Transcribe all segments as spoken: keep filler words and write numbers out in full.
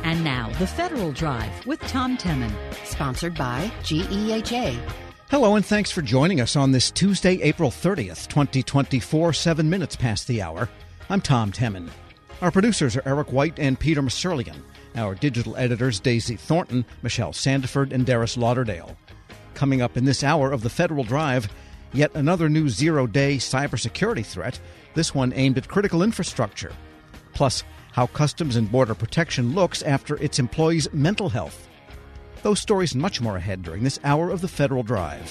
And now, The Federal Drive with Tom Temin. Sponsored by G E H A. Hello, and thanks for joining us on this Tuesday, April thirtieth, twenty twenty-four, seven minutes past the hour. I'm Tom Temin. Our producers are Eric White and Peter Masurlian. Our digital editors, Daisy Thornton, Michelle Sandiford, and Darius Lauderdale. Coming up in this hour of The Federal Drive, yet another new zero-day cybersecurity threat, this one aimed at critical infrastructure. Plus, how Customs and Border Protection looks after its employees' mental health. Those stories and much more ahead during this hour of The Federal Drive.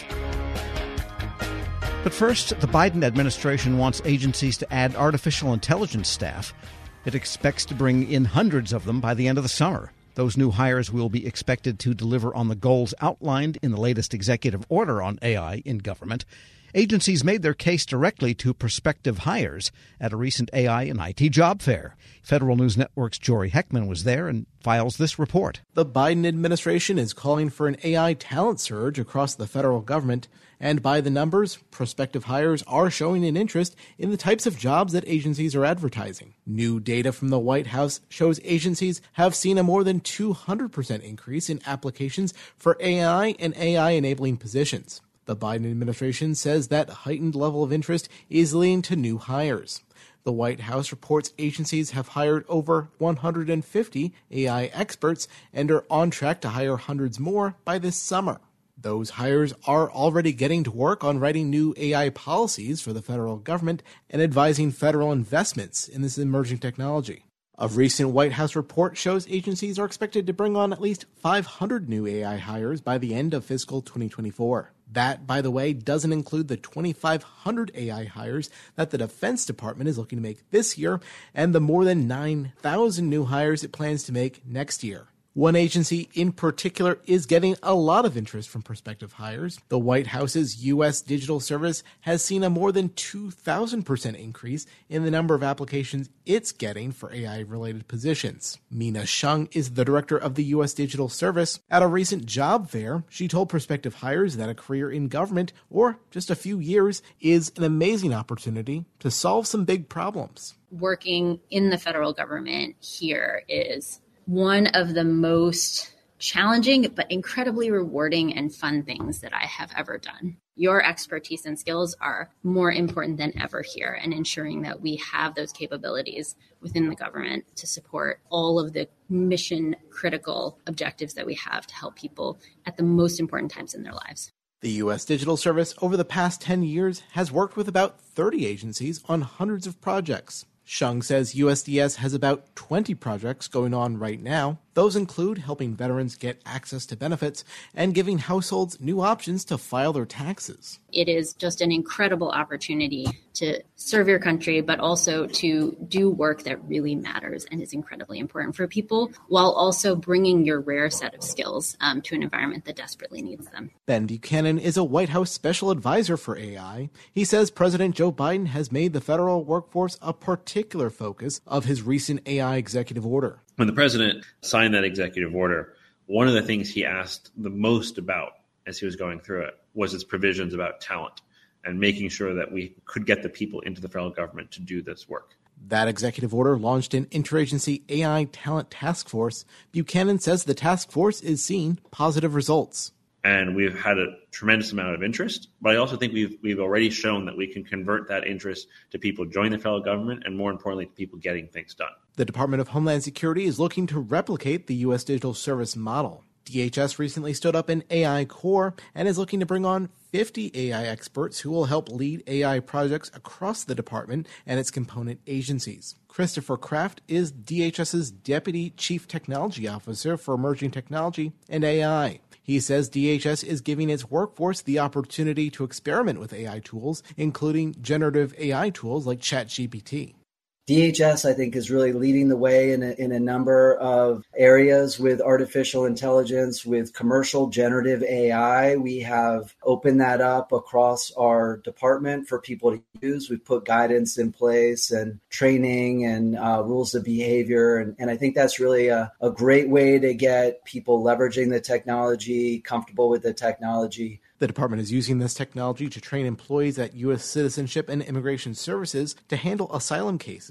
But first, the Biden administration wants agencies to add artificial intelligence staff. It expects to bring in hundreds of them by the end of the summer. Those new hires will be expected to deliver on the goals outlined in the latest executive order on A I in government. Agencies made their case directly to prospective hires at a recent A I and I T job fair. Federal News Network's Jory Heckman was there and files this report. The Biden administration is calling for an A I talent surge across the federal government, and by the numbers, prospective hires are showing an interest in the types of jobs that agencies are advertising. New data from the White House shows agencies have seen a more than two hundred percent increase in applications for A I and A I-enabling positions. The Biden administration says that heightened level of interest is leading to new hires. The White House reports agencies have hired over one hundred fifty A I experts and are on track to hire hundreds more by this summer. Those hires are already getting to work on writing new A I policies for the federal government and advising federal investments in this emerging technology. A recent White House report shows agencies are expected to bring on at least five hundred new A I hires by the end of fiscal twenty twenty-four. That, by the way, doesn't include the twenty-five hundred A I hires that the Defense Department is looking to make this year and the more than nine thousand new hires it plans to make next year. One agency in particular is getting a lot of interest from prospective hires. The White House's U S Digital Service has seen a more than two thousand percent increase in the number of applications it's getting for A I-related positions. Mina Shung is the director of the U S Digital Service. At a recent job fair, she told prospective hires that a career in government, or just a few years, is an amazing opportunity to solve some big problems. Working in the federal government here is one of the most challenging but incredibly rewarding and fun things that I have ever done. Your expertise and skills are more important than ever here, and ensuring that we have those capabilities within the government to support all of the mission critical objectives that we have to help people at the most important times in their lives. The U S Digital Service over the past ten years has worked with about thirty agencies on hundreds of projects. Shung says U S D S has about twenty projects going on right now. Those include helping veterans get access to benefits and giving households new options to file their taxes. It is just an incredible opportunity to serve your country, but also to do work that really matters and is incredibly important for people, while also bringing your rare set of skills um, to an environment that desperately needs them. Ben Buchanan is a White House special advisor for A I. He says President Joe Biden has made the federal workforce a particular focus of his recent A I executive order. When the president signed that executive order, one of the things he asked the most about as he was going through it was its provisions about talent and making sure that we could get the people into the federal government to do this work. That executive order launched an interagency A I talent task force. Buchanan says the task force is seeing positive results. And we've had a tremendous amount of interest, but I also think we've we've already shown that we can convert that interest to people joining the federal government and, more importantly, to people getting things done. The Department of Homeland Security is looking to replicate the U S Digital Service model. D H S recently stood up an A I Corps and is looking to bring on fifty A I experts who will help lead A I projects across the department and its component agencies. Christopher Kraft is DHS's Deputy Chief Technology Officer for Emerging Technology and A I. He says D H S is giving its workforce the opportunity to experiment with A I tools, including generative A I tools like ChatGPT. D H S, I think, is really leading the way in a, in a number of areas with artificial intelligence, with commercial generative A I. We have opened that up across our department for people to use. We've put guidance in place and training and uh, rules of behavior. And, and I think that's really a, a great way to get people leveraging the technology, comfortable with the technology. The department is using this technology to train employees at U S Citizenship and Immigration Services to handle asylum cases.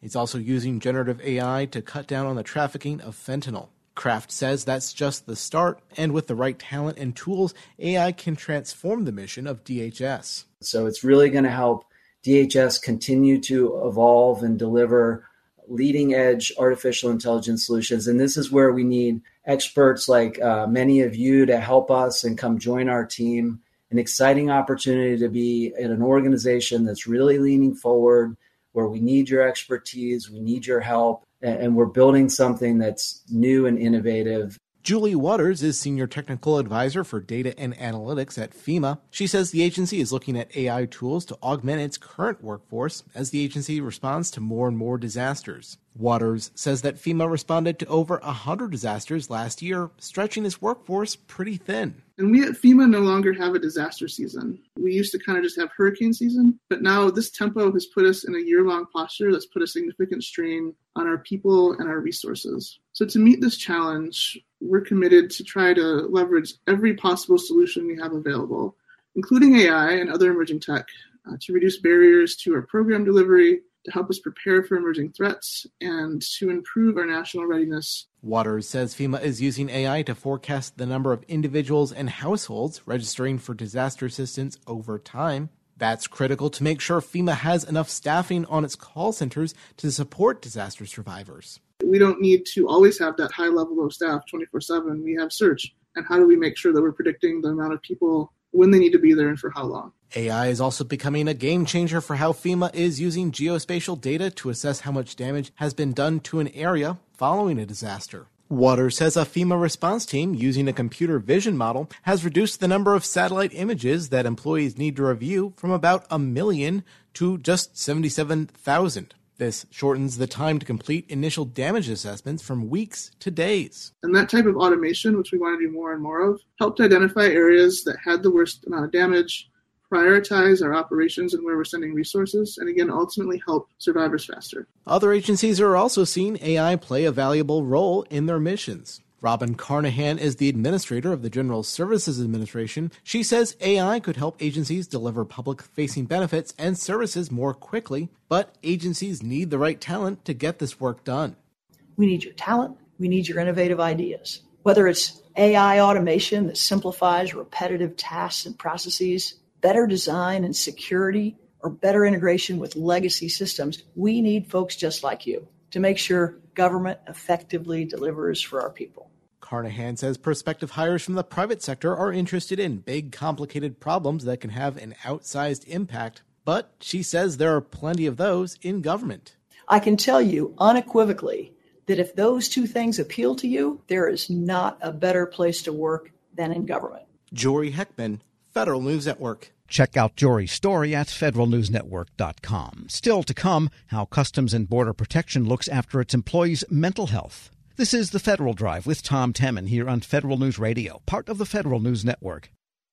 It's also using generative A I to cut down on the trafficking of fentanyl. Kraft says that's just the start, and with the right talent and tools, A I can transform the mission of D H S. So it's really going to help D H S continue to evolve and deliver leading-edge artificial intelligence solutions. And this is where we need experts like uh, many of you to help us and come join our team. An exciting opportunity to be in an organization that's really leaning forward, where we need your expertise, we need your help, and we're building something that's new and innovative. Julie Waters is Senior Technical Advisor for Data and Analytics at FEMA. She says the agency is looking at A I tools to augment its current workforce as the agency responds to more and more disasters. Waters says that FEMA responded to over one hundred disasters last year, stretching its workforce pretty thin. And we at FEMA no longer have a disaster season. We used to kind of just have hurricane season, but now this tempo has put us in a year-long posture that's put a significant strain on our people and our resources. So to meet this challenge, we're committed to try to leverage every possible solution we have available, including A I and other emerging tech, uh, to reduce barriers to our program delivery, to help us prepare for emerging threats, and to improve our national readiness. Waters says FEMA is using A I to forecast the number of individuals and households registering for disaster assistance over time. That's critical to make sure FEMA has enough staffing on its call centers to support disaster survivors. We don't need to always have that high level of staff twenty-four seven. We have search. And how do we make sure that we're predicting the amount of people, when they need to be there, and for how long? A I is also becoming a game changer for how FEMA is using geospatial data to assess how much damage has been done to an area following a disaster. Waters says a FEMA response team using a computer vision model has reduced the number of satellite images that employees need to review from about a million to just seventy-seven thousand. This shortens the time to complete initial damage assessments from weeks to days. And that type of automation, which we want to do more and more of, helped identify areas that had the worst amount of damage, prioritize our operations and where we're sending resources, and again, ultimately help survivors faster. Other agencies are also seeing A I play a valuable role in their missions. Robin Carnahan is the administrator of the General Services Administration. She says A I could help agencies deliver public-facing benefits and services more quickly, but agencies need the right talent to get this work done. We need your talent. We need your innovative ideas. Whether it's A I automation that simplifies repetitive tasks and processes, better design and security, or better integration with legacy systems, we need folks just like you to make sure government effectively delivers for our people. Carnahan says prospective hires from the private sector are interested in big, complicated problems that can have an outsized impact, but she says there are plenty of those in government. I can tell you unequivocally that if those two things appeal to you, there is not a better place to work than in government. Jory Heckman, Federal News Network. Check out Jory's story at federal news network dot com. Still to come, how Customs and Border Protection looks after its employees' mental health. This is The Federal Drive with Tom Temin here on Federal News Radio, part of the Federal News Network.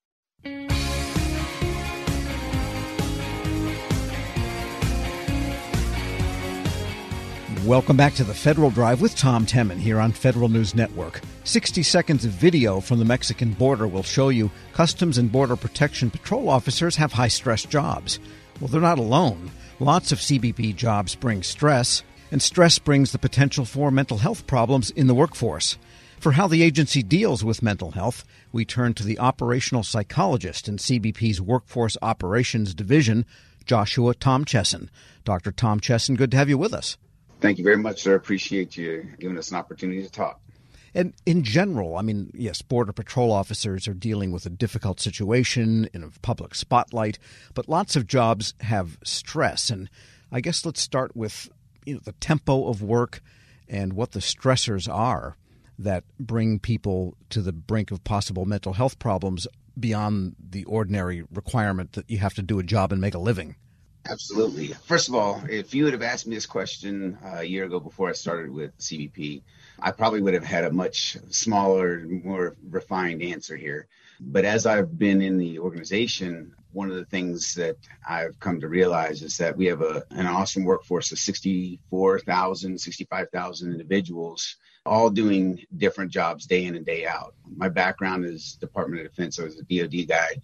Welcome back to The Federal Drive with Tom Temin here on Federal News Network. sixty seconds of video from the Mexican border will show you Customs and Border Protection patrol officers have high-stress jobs. Well, they're not alone. Lots of C B P jobs bring stress, and stress brings the potential for mental health problems in the workforce. For how the agency deals with mental health, we turn to the operational psychologist in C B P's Workforce Operations Division, Joshua Tom Chesson. Doctor Tom Chesson, good to have you with us. Thank you very much, sir. Appreciate you giving us an opportunity to talk. And in general, I mean, yes, Border Patrol officers are dealing with a difficult situation in a public spotlight, but lots of jobs have stress. And I guess let's start with, you know, the tempo of work and what the stressors are that bring people to the brink of possible mental health problems beyond the ordinary requirement that you have to do a job and make a living. Absolutely. First of all, if you would have asked me this question uh, a year ago before I started with C B P, I probably would have had a much smaller, more refined answer here. But as I've been in the organization, one of the things that I've come to realize is that we have a, an awesome workforce of sixty-four thousand, sixty-five thousand individuals, all doing different jobs day in and day out. My background is Department of Defense. I was a D O D guy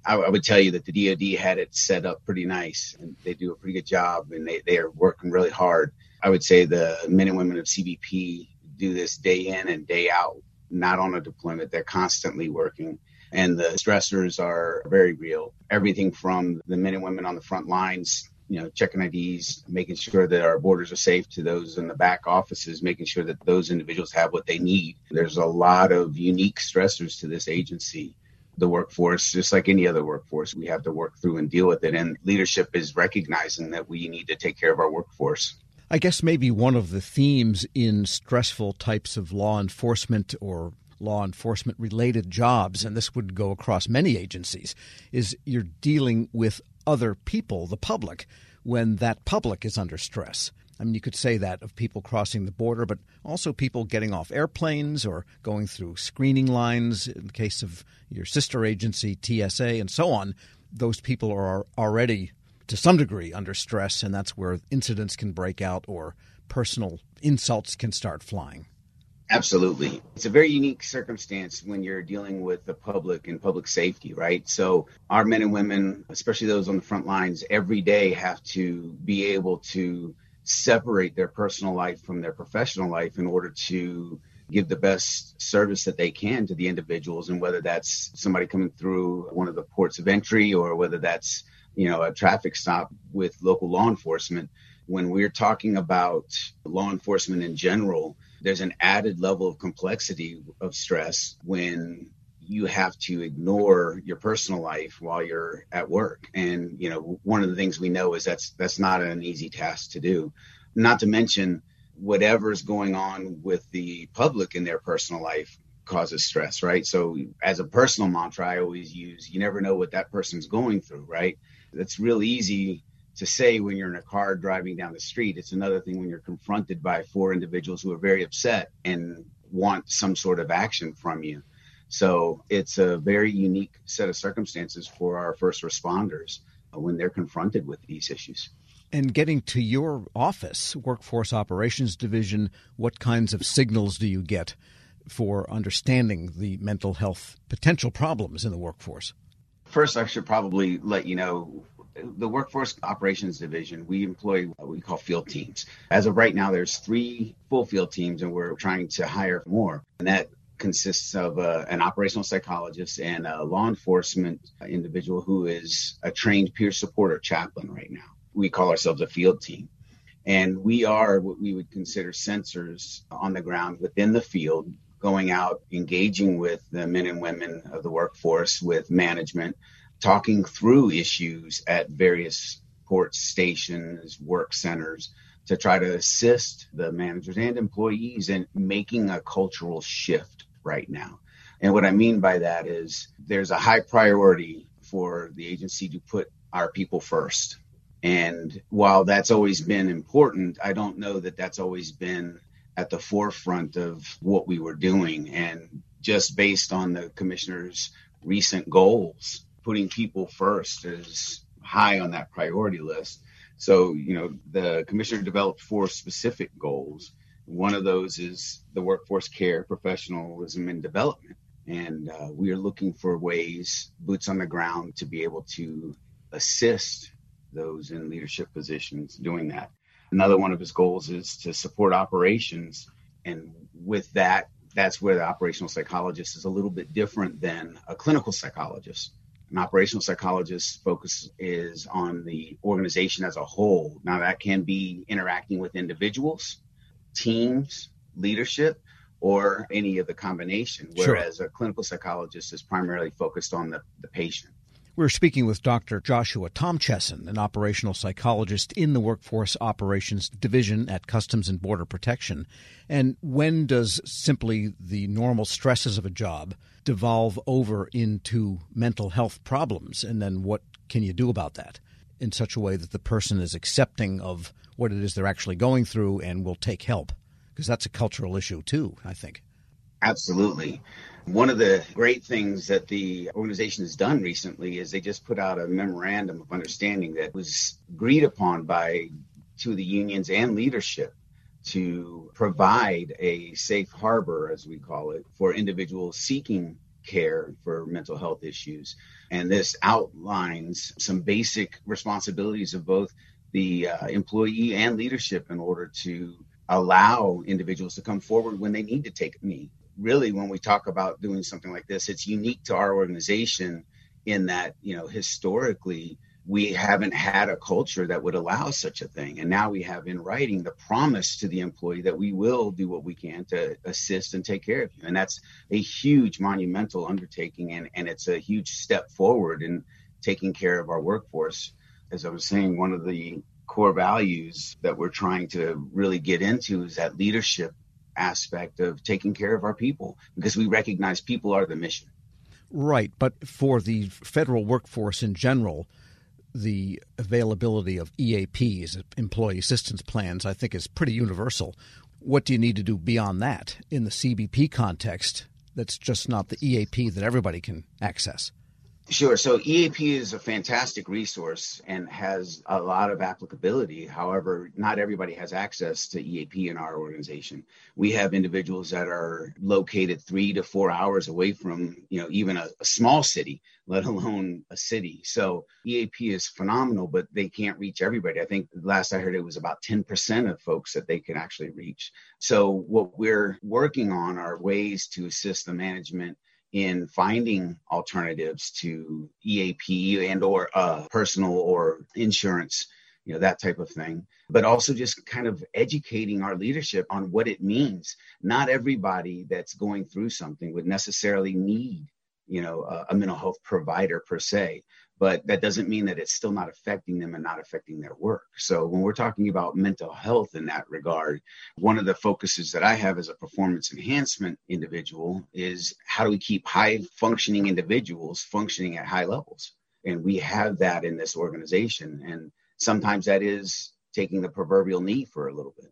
I, I would tell you that the D O D had it set up pretty nice, and they do a pretty good job, and they, they are working really hard. I would say the men and women of C B P do this day in and day out, not on a deployment. They're constantly working, and the stressors are very real. Everything from the men and women on the front lines, you know, checking I Ds, making sure that our borders are safe, to those in the back offices, making sure that those individuals have what they need. There's a lot of unique stressors to this agency. The workforce, just like any other workforce, we have to work through and deal with it. And leadership is recognizing that we need to take care of our workforce. I guess maybe one of the themes in stressful types of law enforcement or law enforcement related jobs, and this would go across many agencies, is you're dealing with other people, the public, when that public is under stress. I mean, you could say that of people crossing the border, but also people getting off airplanes or going through screening lines. In the case of your sister agency, T S A, and so on, those people are already, to some degree, under stress, and that's where incidents can break out or personal insults can start flying. Absolutely. It's a very unique circumstance when you're dealing with the public and public safety, right? So our men and women, especially those on the front lines, every day have to be able to separate their personal life from their professional life in order to give the best service that they can to the individuals. And whether that's somebody coming through one of the ports of entry or whether that's, you know, a traffic stop with local law enforcement, when we're talking about law enforcement in general, there's an added level of complexity of stress when you have to ignore your personal life while you're at work. And, you know, one of the things we know is that's that's not an easy task to do. Not to mention whatever's going on with the public in their personal life causes stress, right? So as a personal mantra, I always use, you never know what that person's going through, right? That's real easy to say when you're in a car driving down the street. It's another thing when you're confronted by four individuals who are very upset and want some sort of action from you. So it's a very unique set of circumstances for our first responders when they're confronted with these issues. And getting to your office, Workforce Operations Division, what kinds of signals do you get for understanding the mental health potential problems in the workforce? First, I should probably let you know, the Workforce Operations Division, we employ what we call field teams. As of right now, there's three full field teams, and we're trying to hire more. And that consists of uh, an operational psychologist and a law enforcement individual who is a trained peer support or chaplain right now. We call ourselves a field team. And we are what we would consider sensors on the ground within the field, going out, engaging with the men and women of the workforce, with management, talking through issues at various ports, stations, work centers, to try to assist the managers and employees in making a cultural shift right now. And what I mean by that is there's a high priority for the agency to put our people first. And while that's always been important, I don't know that that's always been at the forefront of what we were doing. And just based on the commissioner's recent goals, putting people first is high on that priority list. So, you know, the commissioner developed four specific goals. One of those is the workforce care, professionalism, and development. And uh, we are looking for ways, boots on the ground, to be able to assist those in leadership positions doing that. Another one of his goals is to support operations. And with that, that's where the operational psychologist is a little bit different than a clinical psychologist. An operational psychologist's focus is on the organization as a whole. Now, that can be interacting with individuals, teams, leadership, or any of the combination, whereas sure. a clinical psychologist is primarily focused on the, the patient. We're speaking with Doctor Joshua Tomchessen, an operational psychologist in the Workforce Operations Division at Customs and Border Protection. And when does simply the normal stresses of a job devolve over into mental health problems? And then what can you do about that in such a way that the person is accepting of what it is they're actually going through and will take help? Because that's a cultural issue too, I think. Absolutely. One of the great things that the organization has done recently is they just put out a memorandum of understanding that was agreed upon by two of the unions and leadership to provide a safe harbor, as we call it, for individuals seeking care for mental health issues. And this outlines some basic responsibilities of both the uh, employee and leadership in order to allow individuals to come forward when they need to take a knee. Really, when we talk about doing something like this, it's unique to our organization in that, you know, historically, we haven't had a culture that would allow such a thing. And now we have in writing the promise to the employee that we will do what we can to assist and take care of you. And that's a huge monumental undertaking. And, and it's a huge step forward in taking care of our workforce. As I was saying, one of the core values that we're trying to really get into is that leadership aspect of taking care of our people, because we recognize people are the mission. Right. But for the federal workforce in general, the availability of E A Ps, employee assistance plans, I think is pretty universal. What do you need to do beyond that in the C B P context that's just not the E A P that everybody can access? Sure. So E A P is a fantastic resource and has a lot of applicability. However, not everybody has access to E A P in our organization. We have individuals that are located three to four hours away from, you know, even a, a small city, let alone a city. So E A P is phenomenal, but they can't reach everybody. I think last I heard it was about ten percent of folks that they can actually reach. So what we're working on are ways to assist the management in finding alternatives to E A P and or uh, personal or insurance, you know, that type of thing, but also just kind of educating our leadership on what it means. Not everybody that's going through something would necessarily need, you know, a, a mental health provider per se, but that doesn't mean that it's still not affecting them and not affecting their work. So when we're talking about mental health in that regard, one of the focuses that I have as a performance enhancement individual is how do we keep high functioning individuals functioning at high levels? And we have that in this organization. And sometimes that is taking the proverbial knee for a little bit.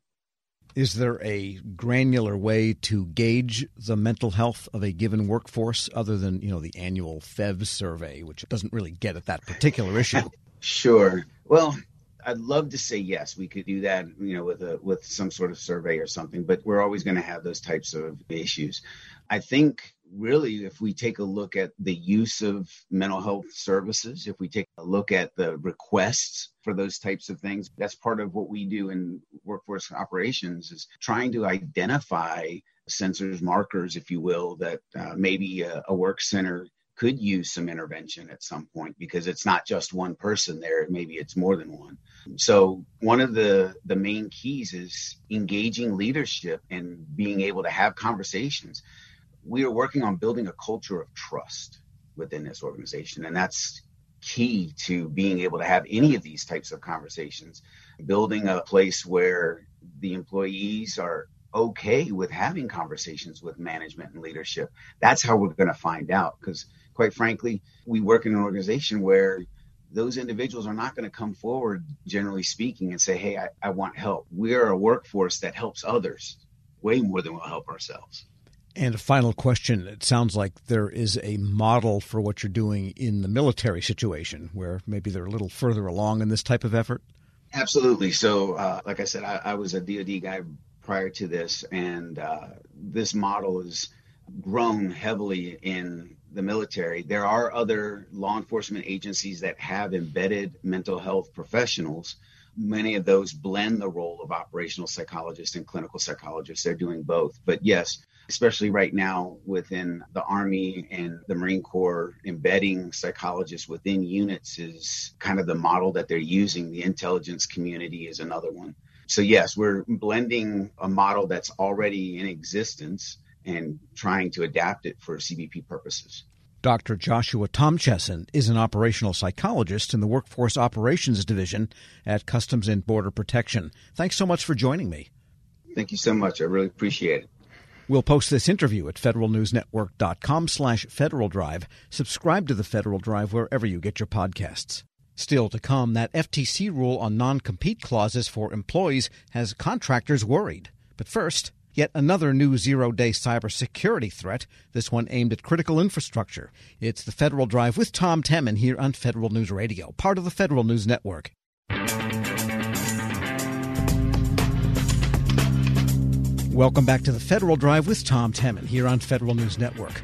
Is there a granular way to gauge the mental health of a given workforce other than, you know, the annual F E V survey, which doesn't really get at that particular issue? Sure. Well, I'd love to say yes, we could do that, you know, with a with some sort of survey or something, but we're always going to have those types of issues. I think really, if we take a look at the use of mental health services, if we take a look at the requests for those types of things, that's part of what we do in workforce operations, is trying to identify sensors, markers, if you will, that uh, maybe a, a work center could use some intervention at some point, because it's not just one person there. Maybe it's more than one. So one of the, the main keys is engaging leadership and being able to have conversations. We are working on building a culture of trust within this organization, and that's key to being able to have any of these types of conversations, building a place where the employees are okay with having conversations with management and leadership. That's how we're going to find out, because quite frankly, we work in an organization where those individuals are not going to come forward, generally speaking, and say, hey, I, I want help. We're a workforce that helps others way more than we'll help ourselves. And a final question. It sounds like there is a model for what you're doing in the military situation, where maybe they're a little further along in this type of effort. Absolutely. So, uh, like I said, I, I was a D O D guy prior to this, and uh, this model has grown heavily in the military. There are other law enforcement agencies that have embedded mental health professionals. Many of those blend the role of operational psychologists and clinical psychologists. They're doing both. But yes, especially right now within the Army and the Marine Corps, embedding psychologists within units is kind of the model that they're using. The intelligence community is another one. So yes, we're blending a model that's already in existence and trying to adapt it for C B P purposes. Doctor Joshua Tomchessen is an operational psychologist in the Workforce Operations Division at Customs and Border Protection. Thanks so much for joining me. Thank you so much. I really appreciate it. We'll post this interview at federalnewsnetwork.com slash Federal Drive. Subscribe to the Federal Drive wherever you get your podcasts. Still to come, that F T C rule on non-compete clauses for employees has contractors worried. But first, yet another new zero-day cybersecurity threat, this one aimed at critical infrastructure. It's the Federal Drive with Tom Temin here on Federal News Radio, part of the Federal News Network. Welcome back to the Federal Drive with Tom Temin here on Federal News Network.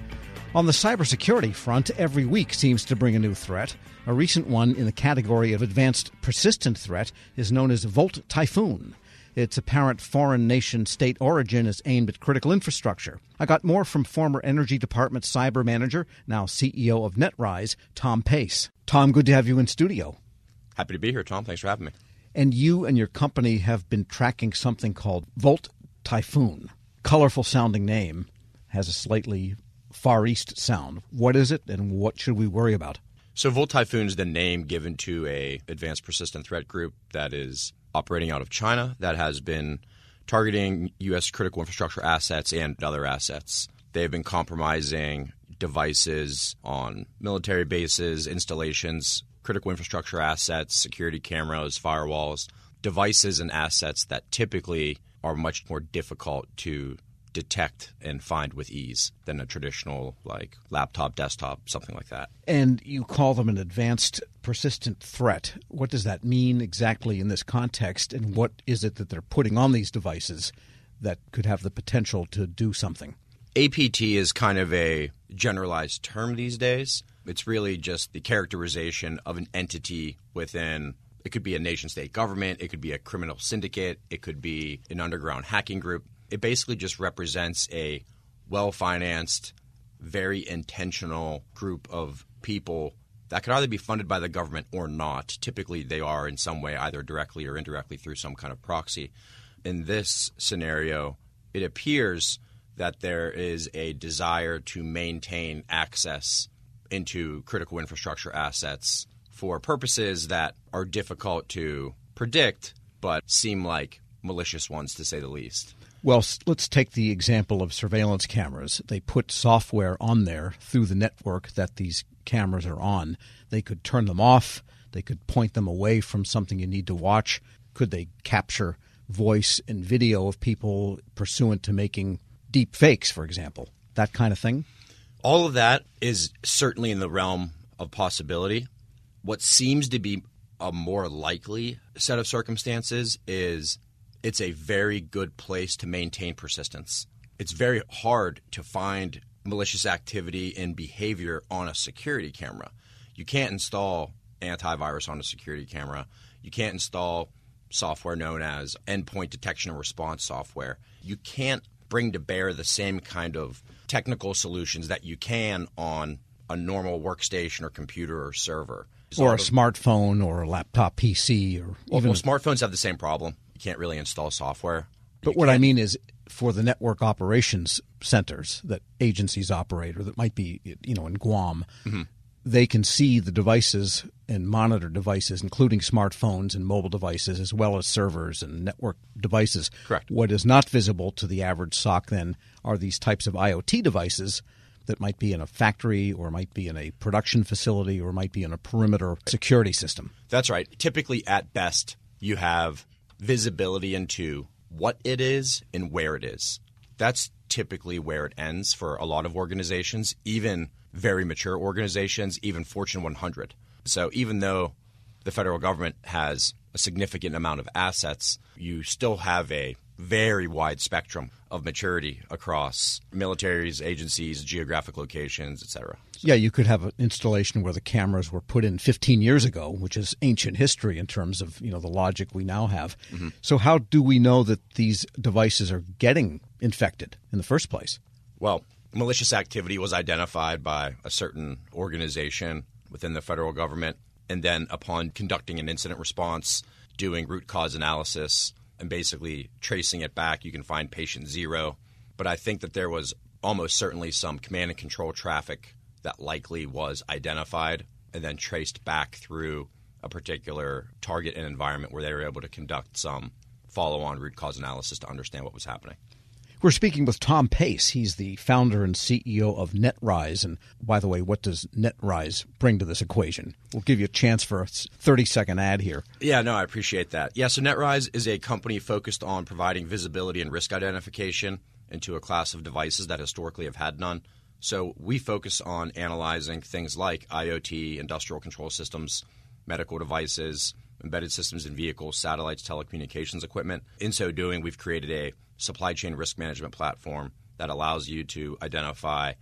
On the cybersecurity front, every week seems to bring a new threat. A recent one in the category of advanced persistent threat is known as Volt Typhoon. Its apparent foreign nation state origin is aimed at critical infrastructure. I got more from former Energy Department cyber manager, now C E O of NetRise, Tom Pace. Tom, good to have you in studio. Happy to be here, Tom. Thanks for having me. And you and your company have been tracking something called Volt Typhoon. Colorful sounding name, has a slightly Far East sound. What is it, and what should we worry about? So Volt Typhoon is the name given to a advanced persistent threat group that is operating out of China that has been targeting U S critical infrastructure assets and other assets. They've been compromising devices on military bases, installations, critical infrastructure assets, security cameras, firewalls, devices and assets that typically are much more difficult to detect and find with ease than a traditional like laptop, desktop, something like that. And you call them an advanced persistent threat. What does that mean exactly in this context, and what is it that they're putting on these devices that could have the potential to do something? A P T is kind of a generalized term these days. It's really just the characterization of an entity within. It could be a nation-state government. It could be a criminal syndicate. It could be an underground hacking group. It basically just represents a well-financed, very intentional group of people that could either be funded by the government or not. Typically, they are in some way, either directly or indirectly through some kind of proxy. In this scenario, it appears that there is a desire to maintain access into critical infrastructure assets for purposes that are difficult to predict, but seem like malicious ones, to say the least. Well, let's take the example of surveillance cameras. They put software on there through the network that these cameras are on. They could turn them off. They could point them away from something you need to watch. Could they capture voice and video of people pursuant to making deep fakes, for example? That kind of thing? All of that is certainly in the realm of possibility. What seems to be a more likely set of circumstances is it's a very good place to maintain persistence. It's very hard to find malicious activity and behavior on a security camera. You can't install antivirus on a security camera. You can't install software known as endpoint detection and response software. You can't bring to bear the same kind of technical solutions that you can on a normal workstation or computer or server. Or a smartphone or a laptop P C. or even well, smartphones have the same problem. You can't really install software. But what I mean is for the network operations centers that agencies operate or that might be, you know, in Guam, mm-hmm. they can see the devices and monitor devices, including smartphones and mobile devices, as well as servers and network devices. Correct. What is not visible to the average S O C then are these types of IoT devices that might be in a factory or might be in a production facility or might be in a perimeter security system. That's right. Typically, at best, you have visibility into what it is and where it is. That's typically where it ends for a lot of organizations, even very mature organizations, even Fortune one hundred. So even though the federal government has a significant amount of assets, you still have a very wide spectrum of maturity across militaries, agencies, geographic locations, et cetera. Yeah, you could have an installation where the cameras were put in fifteen years ago, which is ancient history in terms of, you know, the logic we now have. Mm-hmm. So how do we know that these devices are getting infected in the first place? Well, malicious activity was identified by a certain organization within the federal government, and then upon conducting an incident response, doing root cause analysis, and basically tracing it back, you can find patient zero. But I think that there was almost certainly some command and control traffic that likely was identified and then traced back through a particular target and environment where they were able to conduct some follow-on root cause analysis to understand what was happening. We're speaking with Tom Pace. He's the founder and C E O of NetRise. And by the way, what does NetRise bring to this equation? We'll give you a chance for a thirty-second ad here. Yeah, no, I appreciate that. Yeah, so NetRise is a company focused on providing visibility and risk identification into a class of devices that historically have had none. So we focus on analyzing things like IoT, industrial control systems, medical devices, embedded systems in vehicles, satellites, telecommunications equipment. In so doing, we've created a supply chain risk management platform that allows you to identify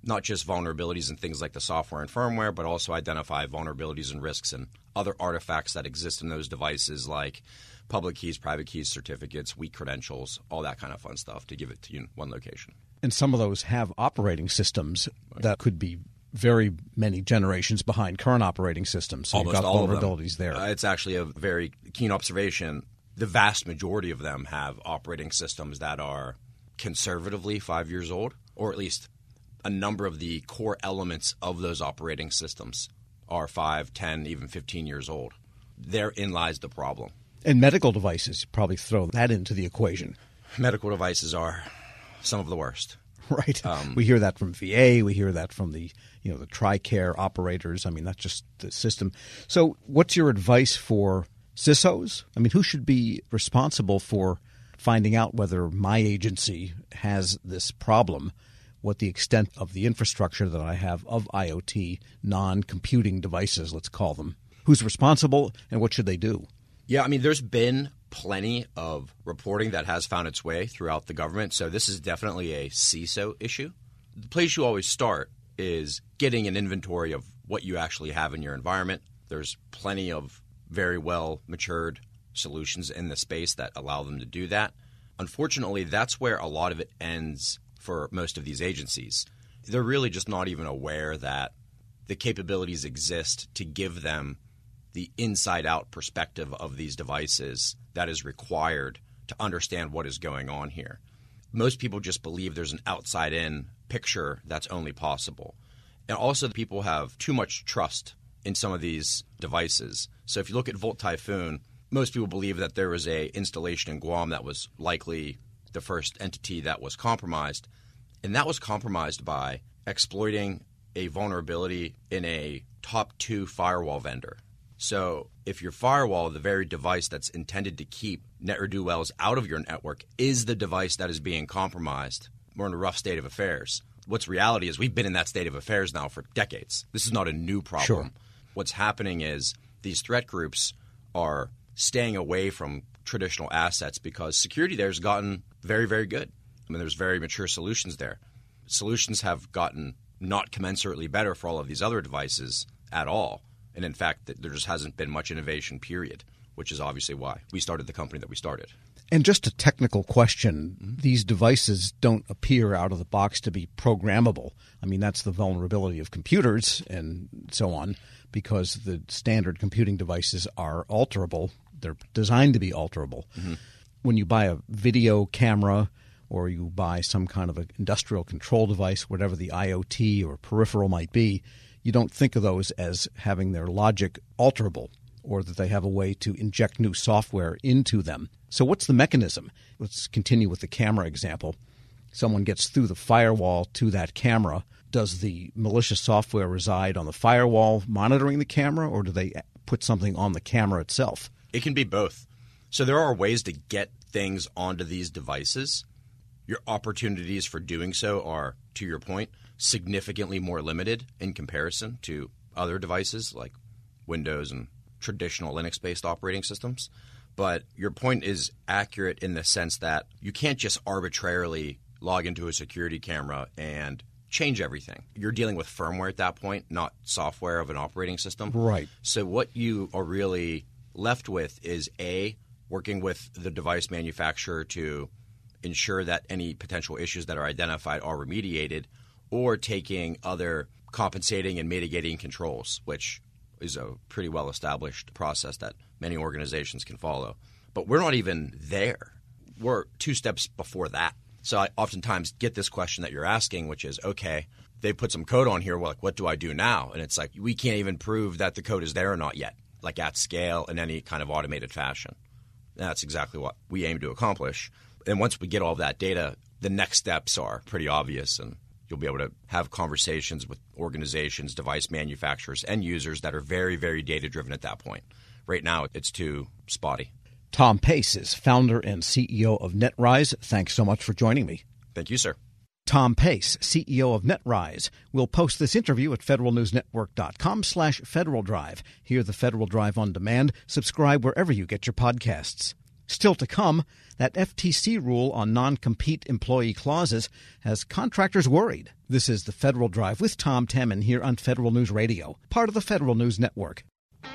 not just vulnerabilities in things like the software and firmware, but also identify vulnerabilities and risks and other artifacts that exist in those devices like public keys, private keys, certificates, weak credentials, all that kind of fun stuff to give it to you in one location. And some of those have operating systems that could be very many generations behind current operating systems. So Almost you've got all vulnerabilities of them. there. Uh, it's actually a very keen observation. The vast majority of them have operating systems that are conservatively five years old, or at least a number of the core elements of those operating systems are five, ten, even fifteen years old. Therein lies the problem. And medical devices, probably throw that into the equation. Medical devices are some of the worst. Right. Um, we hear that from V A. We hear that from the, you know, the TRICARE operators. I mean, that's just the system. So what's your advice for C I S Os? I mean, who should be responsible for finding out whether my agency has this problem, what the extent of the infrastructure that I have of IoT, non-computing devices, let's call them? Who's responsible and what should they do? Yeah, I mean, there's been plenty of reporting that has found its way throughout the government. So this is definitely a C I S O issue. The place you always start is getting an inventory of what you actually have in your environment. There's plenty of very well matured solutions in the space that allow them to do that. Unfortunately, that's where a lot of it ends for most of these agencies. They're really just not even aware that the capabilities exist to give them the inside-out perspective of these devices that is required to understand what is going on here. Most people just believe there's an outside-in picture that's only possible. And also people have too much trust in some of these devices. So if you look at Volt Typhoon, most people believe that there was a installation in Guam that was likely the first entity that was compromised. And that was compromised by exploiting a vulnerability in a top two firewall vendor. So if your firewall, the very device that's intended to keep ne'er-do-wells out of your network, is the device that is being compromised, we're in a rough state of affairs. What's reality is we've been in that state of affairs now for decades. This is not a new problem. Sure. What's happening is these threat groups are staying away from traditional assets because security there has gotten very, very good. I mean, there's very mature solutions there. Solutions have gotten not commensurately better for all of these other devices at all. And in fact, there just hasn't been much innovation, period, which is obviously why we started the company that we started. And just a technical question, mm-hmm. These devices don't appear out of the box to be programmable. I mean, that's the vulnerability of computers and so on, because the standard computing devices are alterable. They're designed to be alterable. Mm-hmm. When you buy a video camera or you buy some kind of an industrial control device, whatever the IoT or peripheral might be, you don't think of those as having their logic alterable or that they have a way to inject new software into them. So what's the mechanism? Let's continue with the camera example. Someone gets through the firewall to that camera. Does the malicious software reside on the firewall monitoring the camera, or do they put something on the camera itself? It can be both. So there are ways to get things onto these devices. Your opportunities for doing so are, to your point, significantly more limited in comparison to other devices like Windows and traditional Linux-based operating systems. But your point is accurate in the sense that you can't just arbitrarily log into a security camera and change everything. You're dealing with firmware at that point, not software of an operating system. Right. So what you are really left with is, A, working with the device manufacturer to ensure that any potential issues that are identified are remediated, or taking other compensating and mitigating controls, which is a pretty well-established process that many organizations can follow. But we're not even there. We're two steps before that. So I oftentimes get this question that you're asking, which is, okay, they put some code on here. Well, like, what do I do now? And it's like, we can't even prove that the code is there or not yet, like at scale in any kind of automated fashion. And that's exactly what we aim to accomplish. And once we get all of that data, the next steps are pretty obvious, and you'll be able to have conversations with organizations, device manufacturers, and users that are very, very data-driven at that point. Right now, it's too spotty. Tom Pace is founder and C E O of NetRise. Thanks so much for joining me. Thank you, sir. Tom Pace, C E O of NetRise. We'll post this interview at federalnewsnetwork.com slash Federal Drive. Hear the Federal Drive on demand. Subscribe wherever you get your podcasts. Still to come, that F T C rule on non-compete employee clauses has contractors worried. This is the Federal Drive with Tom Temin here on Federal News Radio, part of the Federal News Network.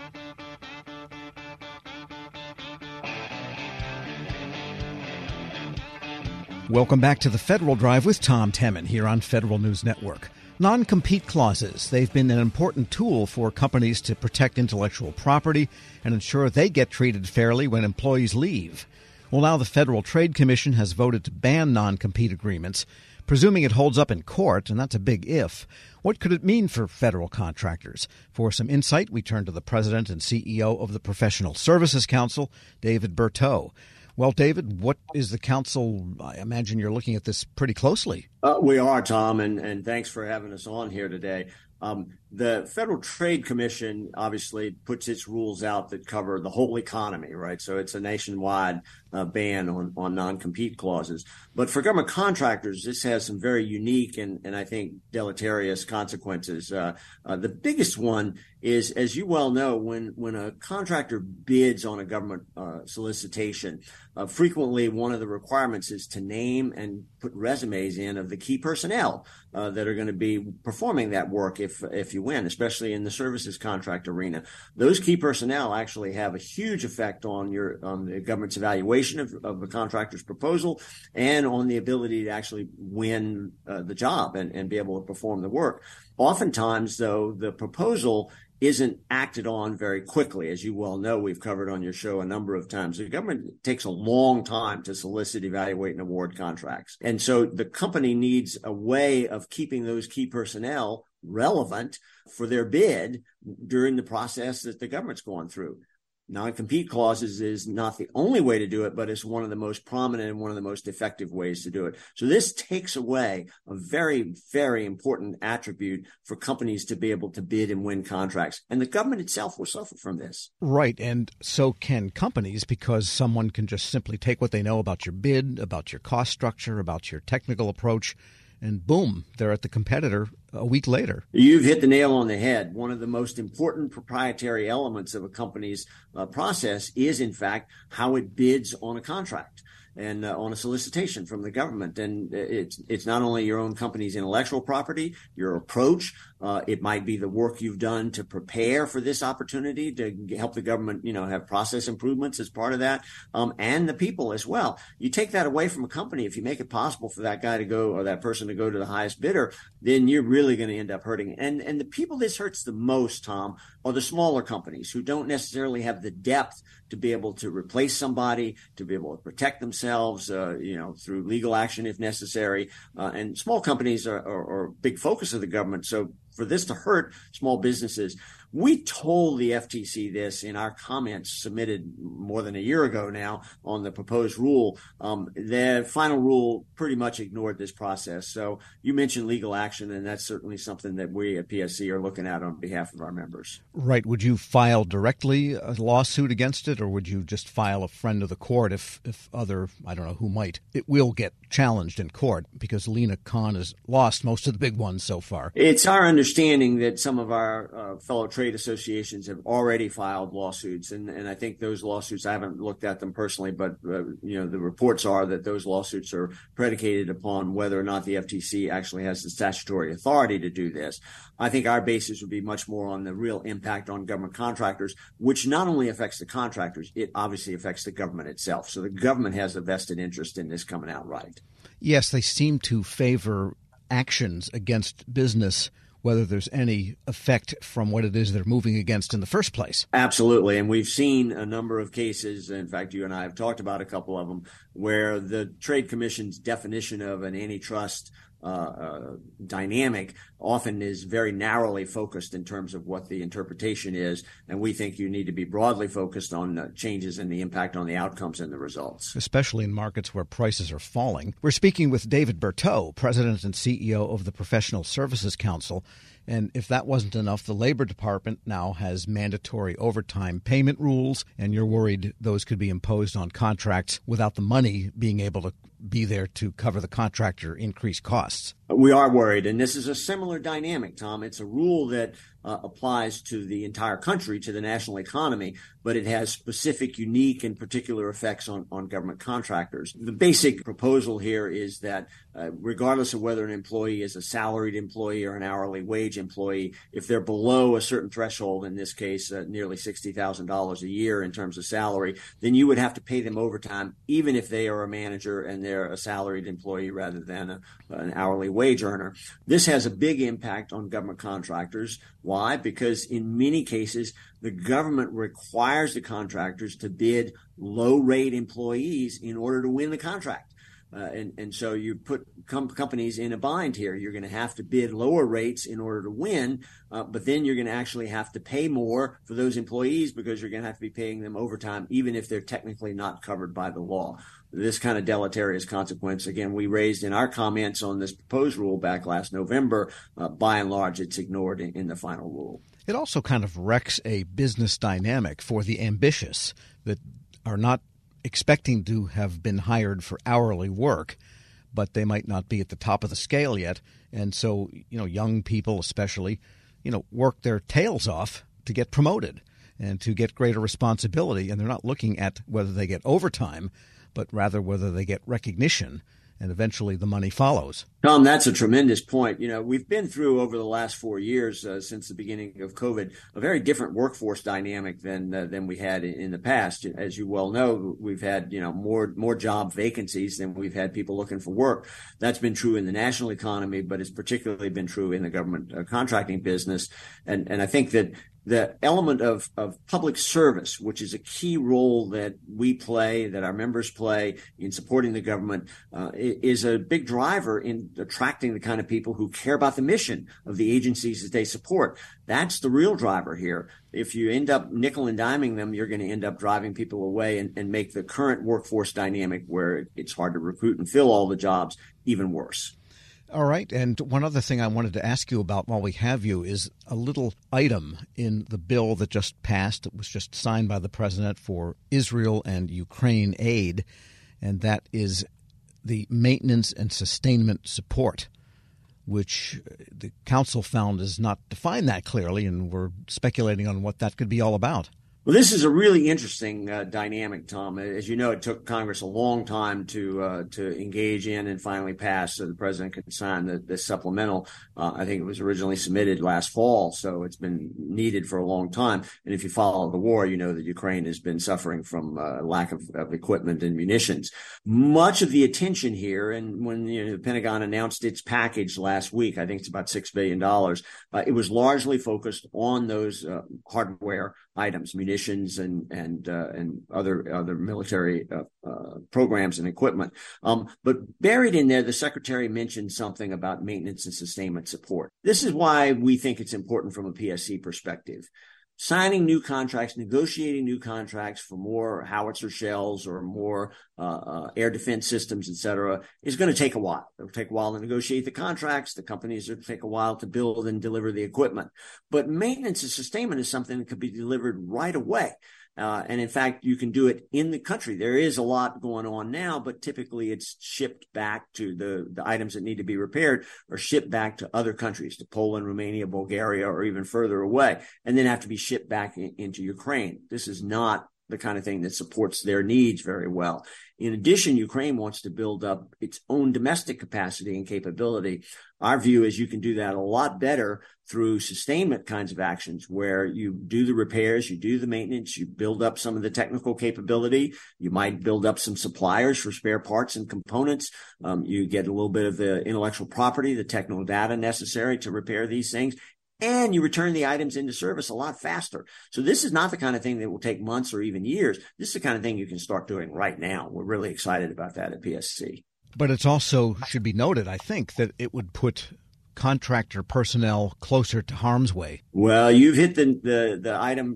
Welcome back to the Federal Drive with Tom Temin here on Federal News Network. Non-compete clauses, they've been an important tool for companies to protect intellectual property and ensure they get treated fairly when employees leave. Well, now the Federal Trade Commission has voted to ban non-compete agreements, presuming it holds up in court, and that's a big if. What could it mean for federal contractors? For some insight, we turn to the president and C E O of the Professional Services Council, David Berteau. Well, David, what is the council? I imagine you're looking at this pretty closely. Uh, we are, Tom, and, and thanks for having us on here today. Um, the Federal Trade Commission obviously puts its rules out that cover the whole economy, right? So it's a nationwide uh, ban on, on non-compete clauses. But for government contractors, this has some very unique and, and I think deleterious consequences. Uh, uh, the biggest one is, as you well know, when, when a contractor bids on a government uh, solicitation, uh, frequently one of the requirements is to name and put resumes in of the key personnel uh, that are going to be performing that work if if you win, especially in the services contract arena. Those key personnel actually have a huge effect on your on the government's evaluation of, of a contractor's proposal and on the ability to actually win uh, the job and, and be able to perform the work. Oftentimes, though, the proposal isn't acted on very quickly. As you well know, we've covered on your show a number of times. The government takes a long time to solicit, evaluate, and award contracts. And so the company needs a way of keeping those key personnel relevant for their bid during the process that the government's going through. Non-compete clauses is not the only way to do it, but it's one of the most prominent and one of the most effective ways to do it. So this takes away a very, very important attribute for companies to be able to bid and win contracts. And the government itself will suffer from this. Right. And so can companies, because someone can just simply take what they know about your bid, about your cost structure, about your technical approach, and boom, they're at the competitor a week later. You've hit the nail on the head. One of the most important proprietary elements of a company's uh, process is, in fact, how it bids on a contract and uh, on a solicitation from the government. And it's it's not only your own company's intellectual property, your approach. Uh, it might be the work you've done to prepare for this opportunity to help the government, you know, have process improvements as part of that, um, and the people as well. You take that away from a company. If you make it possible for that guy to go or that person to go to the highest bidder, then you're really going to end up hurting. And and the people this hurts the most, Tom, are the smaller companies who don't necessarily have the depth to be able to replace somebody, to be able to protect themselves, uh, you know, through legal action if necessary. Uh, and small companies are, are, are a big focus of the government. So for this to hurt small businesses, we told the F T C this in our comments submitted more than a year ago now on the proposed rule. Um, the final rule pretty much ignored this process. So you mentioned legal action, and that's certainly something that we at P S C are looking at on behalf of our members. Right. Would you file directly a lawsuit against it, or would you just file a friend of the court if, if other, I don't know who might? It will get challenged in court because Lina Khan has lost most of the big ones so far. It's our understanding that some of our uh, fellow trade associations have already filed lawsuits, and, and I think those lawsuits, I haven't looked at them personally, but uh, you know, the reports are that those lawsuits are predicated upon whether or not the F T C actually has the statutory authority to do this. I think our basis would be much more on the real impact on government contractors, which not only affects the contractors, it obviously affects the government itself. So the government has a vested interest in this coming out right. Yes, they seem to favor actions against business, whether there's any effect from what it is they're moving against in the first place. Absolutely. And we've seen a number of cases, in fact, you and I have talked about a couple of them, where the Trade Commission's definition of an antitrust uh, uh, dynamic often is very narrowly focused in terms of what the interpretation is. And we think you need to be broadly focused on uh, changes and the impact on the outcomes and the results. Especially in markets where prices are falling. We're speaking with David Berteau, President and C E O of the Professional Services Council. And if that wasn't enough, the Labor Department now has mandatory overtime payment rules, and you're worried those could be imposed on contracts without the money being able to be there to cover the contractor increased costs. We are worried, and this is a similar dynamic, Tom. It's a rule that uh, applies to the entire country, to the national economy, but it has specific, unique, and particular effects on, on government contractors. The basic proposal here is that uh, regardless of whether an employee is a salaried employee or an hourly wage employee, if they're below a certain threshold, in this case, uh, nearly sixty thousand dollars a year in terms of salary, then you would have to pay them overtime, even if they are a manager and they're a salaried employee rather than a, an hourly wage earner. This has a big impact on government contractors. Why? Because in many cases, the government requires the contractors to bid low-rate employees in order to win the contract. Uh, and, and so you put com- companies in a bind here. You're going to have to bid lower rates in order to win, uh, but then you're going to actually have to pay more for those employees because you're going to have to be paying them overtime, even if they're technically not covered by the law. This kind of deleterious consequence, again, we raised in our comments on this proposed rule back last November. Uh, by and large, it's ignored in, in the final rule. It also kind of wrecks a business dynamic for the ambitious that are not expecting to have been hired for hourly work, but they might not be at the top of the scale yet. And so, you know, young people especially, you know, work their tails off to get promoted and to get greater responsibility. And they're not looking at whether they get overtime, but rather whether they get recognition, and eventually the money follows. Tom, that's a tremendous point. You know, we've been through over the last four years uh, since the beginning of COVID a very different workforce dynamic than uh, than we had in, in the past. As you well know, we've had, you know, more more job vacancies than we've had people looking for work. That's been true in the national economy, but it's particularly been true in the government uh, contracting business. And and I think that the element of, of public service, which is a key role that we play, that our members play in supporting the government, uh, is a big driver in attracting the kind of people who care about the mission of the agencies that they support. That's the real driver here. If you end up nickel and diming them, you're going to end up driving people away and, and make the current workforce dynamic where it's hard to recruit and fill all the jobs even worse. All right. And one other thing I wanted to ask you about while we have you is a little item in the bill that just passed. It was just signed by the president for Israel and Ukraine aid, and that is the maintenance and sustainment support, which the council found is not defined that clearly, and we're speculating on what that could be all about. Well, this is a really interesting uh, dynamic, Tom. As you know, it took Congress a long time to uh, to engage in and finally pass so the president could sign the, the supplemental. Uh, I think it was originally submitted last fall, so it's been needed for a long time. And if you follow the war, you know that Ukraine has been suffering from uh, lack of, of equipment and munitions. Much of the attention here, and when you know, the Pentagon announced its package last week, I think it's about six billion dollars, uh, it was largely focused on those uh, hardware items, munitions and and uh, and other other military uh, uh, programs and equipment. Um, but buried in there, the secretary mentioned something about maintenance and sustainment support. This is why we think it's important from a P S C perspective. Signing new contracts, negotiating new contracts for more howitzer shells or more uh, uh, air defense systems, et cetera, is going to take a while. It'll take a while to negotiate the contracts. The companies will take a while to build and deliver the equipment. But maintenance and sustainment is something that could be delivered right away. Uh, and in fact, you can do it in the country. There is a lot going on now, but typically it's shipped back to the, the items that need to be repaired or shipped back to other countries, to Poland, Romania, Bulgaria, or even further away, and then have to be shipped back in, into Ukraine. This is not the kind of thing that supports their needs very well. In addition, Ukraine wants to build up its own domestic capacity and capability. Our view is you can do that a lot better through sustainment kinds of actions where you do the repairs, you do the maintenance, you build up some of the technical capability. You might build up some suppliers for spare parts and components. Um, you get a little bit of the intellectual property, the technical data necessary to repair these things. And you return the items into service a lot faster. So this is not the kind of thing that will take months or even years. This is the kind of thing you can start doing right now. We're really excited about that at P S C. But it's also should be noted, I think, that it would put contractor personnel closer to harm's way. Well, you've hit the, the, the item right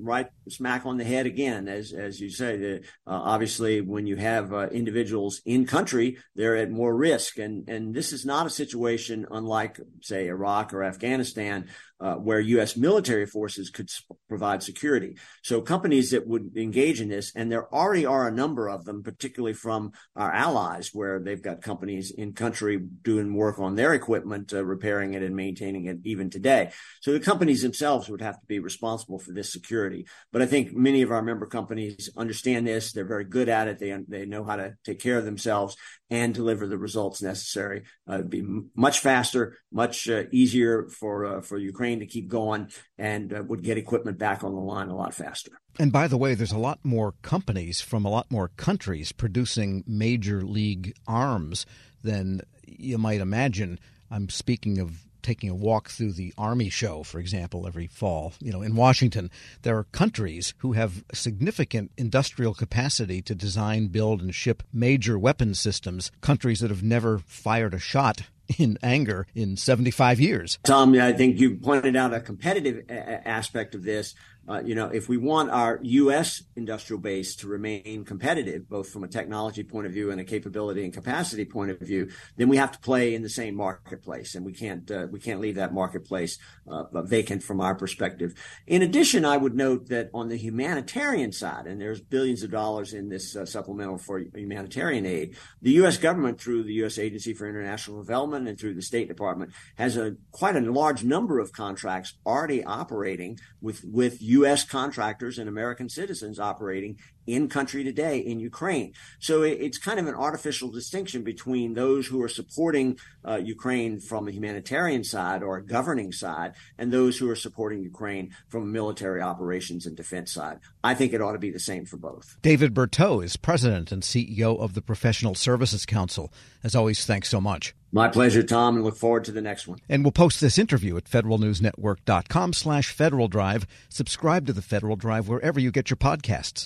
smack on the head again, as as you say. The, uh, obviously, when you have uh, individuals in country, they're at more risk, and and this is not a situation unlike, say, Iraq or Afghanistan, uh, where U S military forces could sp- provide security. So companies that would engage in this, and there already are a number of them, particularly from our allies, where they've got companies in country doing work on their equipment, uh, repairing it and maintaining it even today. So the companies themselves would have to be responsible for this security. But I think many of our member companies understand this. They're very good at it. They they know how to take care of themselves and deliver the results necessary. Uh, it'd be m- much faster, much uh, easier for uh, for Ukraine to keep going, and uh, would get equipment back on the line a lot faster. And by the way, there's a lot more companies from a lot more countries producing major league arms than you might imagine. I'm speaking of taking a walk through the Army show, for example, every fall. You know, in Washington, there are countries who have significant industrial capacity to design, build, and ship major weapon systems, countries that have never fired a shot in anger in seventy-five years. Tom, I think you pointed out a competitive a- aspect of this. Uh, you know, if we want our U S industrial base to remain competitive, both from a technology point of view and a capability and capacity point of view, then we have to play in the same marketplace, and we can't uh, we can't leave that marketplace uh, vacant from our perspective. In addition, I would note that on the humanitarian side, and there's billions of dollars in this uh, supplemental for humanitarian aid, the U S government, through the U S Agency for International Development and through the State Department, has a quite a large number of contracts already operating with with U S contractors and American citizens operating in country today in Ukraine. So it's kind of an artificial distinction between those who are supporting uh, Ukraine from a humanitarian side or a governing side and those who are supporting Ukraine from a military operations and defense side. I think it ought to be the same for both. David Berteau is president and C E O of the Professional Services Council. As always, thanks so much. My pleasure, Tom, and look forward to the next one. And we'll post this interview at federalnewsnetwork.com slash Federal Drive. Subscribe to the Federal Drive wherever you get your podcasts.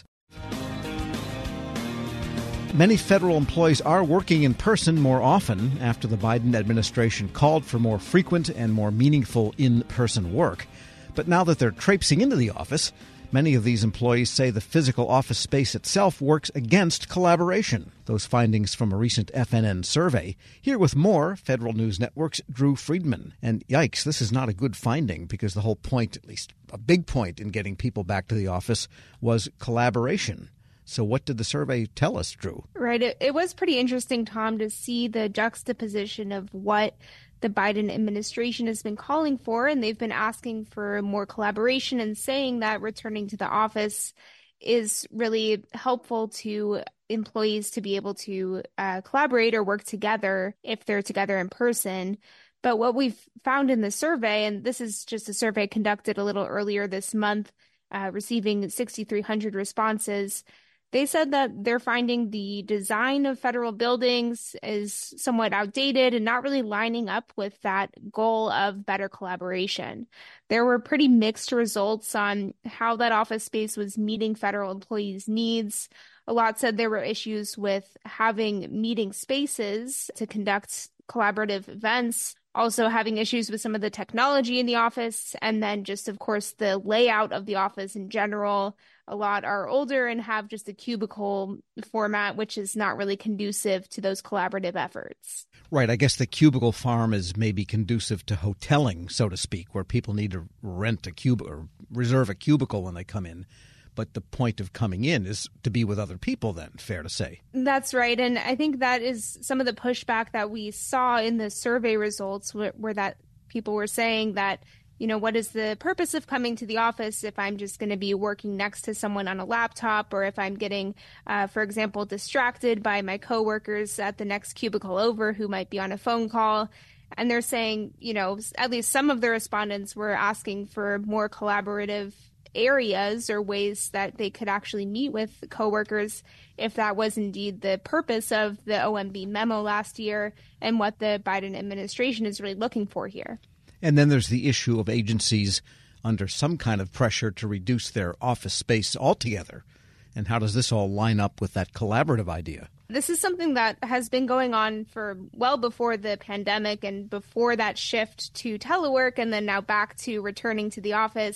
Many federal employees are working in person more often after the Biden administration called for more frequent and more meaningful in-person work. But now that they're traipsing into the office, many of these employees say the physical office space itself works against collaboration. Those findings from a recent F N N survey. Here with more, Federal News Network's Drew Friedman. And yikes, this is not a good finding, because the whole point, at least a big point in getting people back to the office, was collaboration. So what did the survey tell us, Drew? Right. It, it was pretty interesting, Tom, to see the juxtaposition of what the Biden administration has been calling for, and they've been asking for more collaboration and saying that returning to the office is really helpful to employees to be able to uh, collaborate or work together if they're together in person. But what we've found in the survey, and this is just a survey conducted a little earlier this month, uh, receiving six thousand three hundred responses, they said that they're finding the design of federal buildings is somewhat outdated and not really lining up with that goal of better collaboration. There were pretty mixed results on how that office space was meeting federal employees' needs. A lot said there were issues with having meeting spaces to conduct collaborative events, also having issues with some of the technology in the office, and then just, of course, the layout of the office in general. A lot are older and have just a cubicle format, which is not really conducive to those collaborative efforts. Right. I guess the cubicle farm is maybe conducive to hoteling, so to speak, where people need to rent a cubicle or reserve a cubicle when they come in. But the point of coming in is to be with other people then, fair to say. That's right. And I think that is some of the pushback that we saw in the survey results, where, where that people were saying that, you know, what is the purpose of coming to the office if I'm just going to be working next to someone on a laptop, or if I'm getting, uh, for example, distracted by my coworkers at the next cubicle over who might be on a phone call. And they're saying, you know, at least some of the respondents were asking for more collaborative areas or ways that they could actually meet with coworkers, if that was indeed the purpose of the O M B memo last year and what the Biden administration is really looking for here. And then there's the issue of agencies under some kind of pressure to reduce their office space altogether. And how does this all line up with that collaborative idea? This is something that has been going on for well before the pandemic and before that shift to telework, and then now back to returning to the office.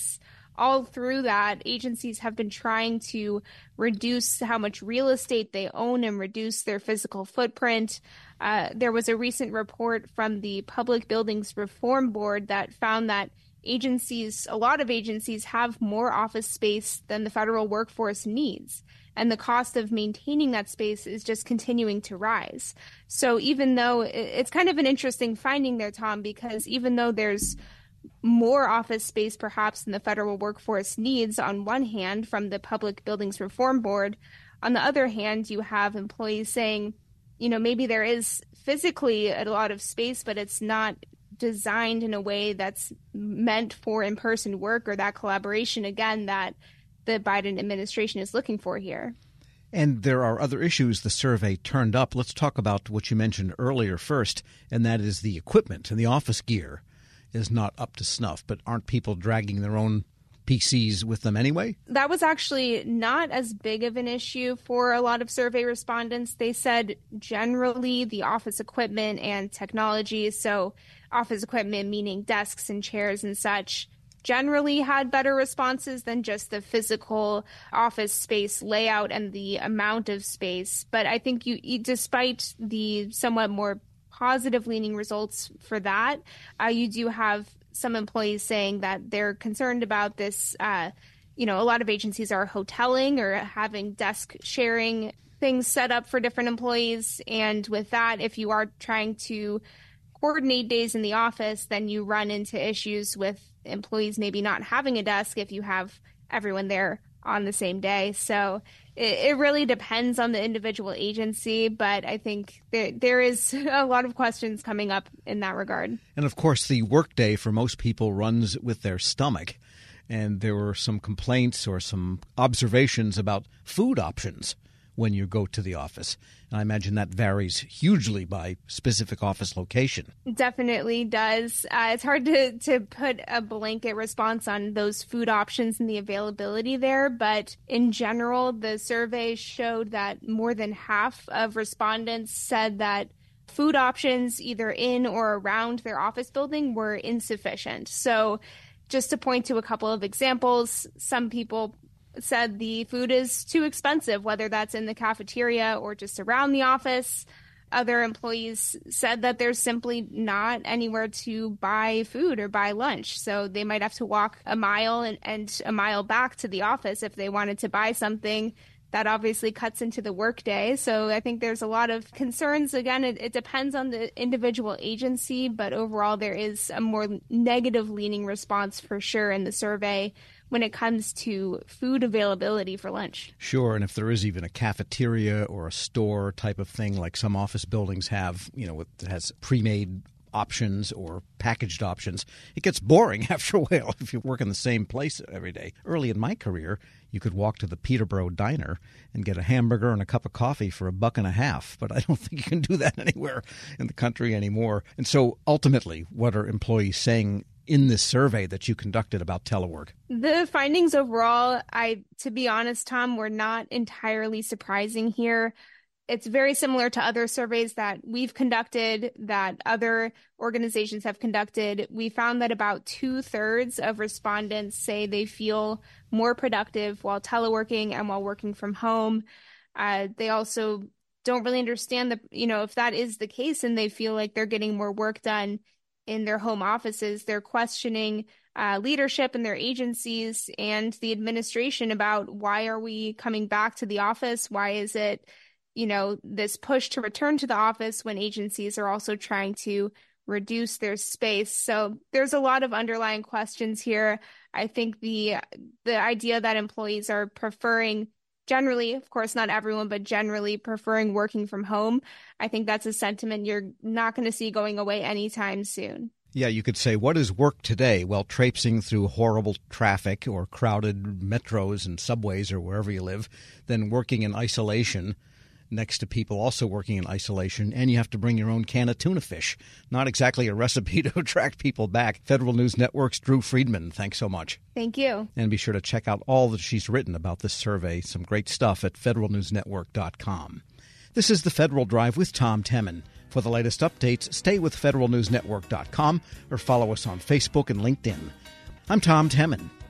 all through that, agencies have been trying to reduce how much real estate they own and reduce their physical footprint. Uh, there was a recent report from the Public Buildings Reform Board that found that agencies, a lot of agencies have more office space than the federal workforce needs. And the cost of maintaining that space is just continuing to rise. So even though it's kind of an interesting finding there, Tom, because even though there's more office space perhaps than the federal workforce needs on one hand from the Public Buildings Reform Board, on the other hand, you have employees saying, you know, maybe there is physically a lot of space, but it's not designed in a way that's meant for in-person work or that collaboration, again, that the Biden administration is looking for here. And there are other issues the survey turned up. Let's talk about what you mentioned earlier first, and that is the equipment and the office gear is not up to snuff. But aren't people dragging their own P Cs with them anyway? That was actually not as big of an issue for a lot of survey respondents. They said generally the office equipment and technology, so office equipment meaning desks and chairs and such, generally had better responses than just the physical office space layout and the amount of space. But I think you, despite the somewhat more positive leaning results for that, uh, you do have some employees saying that they're concerned about this. Uh, you know, a lot of agencies are hoteling or having desk sharing things set up for different employees. And with that, if you are trying to coordinate days in the office, then you run into issues with employees maybe not having a desk if you have everyone there on the same day. So it, it really depends on the individual agency, but I think there, there is a lot of questions coming up in that regard. And of course, the workday for most people runs with their stomach. And there were some complaints or some observations about food options when you go to the office. And I imagine that varies hugely by specific office location. Definitely does. Uh, it's hard to, to put a blanket response on those food options and the availability there. But in general, the survey showed that more than half of respondents said that food options either in or around their office building were insufficient. So just to point to a couple of examples, some people said the food is too expensive, whether that's in the cafeteria or just around the office. Other employees said that there's simply not anywhere to buy food or buy lunch. So they might have to walk a mile and, and a mile back to the office if they wanted to buy something. That obviously cuts into the workday. So I think there's a lot of concerns. Again, it, it depends on the individual agency, but overall there is a more negative leaning response for sure in the survey when it comes to food availability for lunch. Sure, and if there is even a cafeteria or a store type of thing like some office buildings have, you know, it has pre-made options or packaged options, it gets boring after a while if you work in the same place every day. Early in my career, you could walk to the Peterborough Diner and get a hamburger and a cup of coffee for a buck and a half, but I don't think you can do that anywhere in the country anymore. And so ultimately, what are employees saying in this survey that you conducted about telework? The findings overall, I, to be honest, Tom, were not entirely surprising here. It's very similar to other surveys that we've conducted, that other organizations have conducted. We found that about two thirds of respondents say they feel more productive while teleworking and while working from home. Uh, they also don't really understand the, you know, if that is the case and they feel like they're getting more work done in their home offices, they're questioning uh, leadership in their agencies and the administration about why are we coming back to the office? Why is it, you know, this push to return to the office when agencies are also trying to reduce their space? So there's a lot of underlying questions here. I think the the idea that employees are preferring, generally, of course, not everyone, but generally preferring working from home, I think that's a sentiment you're not going to see going away anytime soon. Yeah, you could say, what is work today? Well, traipsing through horrible traffic or crowded metros and subways or wherever you live, then working in isolation next to people also working in isolation, and you have to bring your own can of tuna fish. Not exactly a recipe to attract people back. Federal News Network's Drew Friedman, thanks so much. Thank you. And be sure to check out all that she's written about this survey. Some great stuff at federal news network dot com. This is The Federal Drive with Tom Temin. For the latest updates, stay with federal news network dot com or follow us on Facebook and LinkedIn. I'm Tom Temin.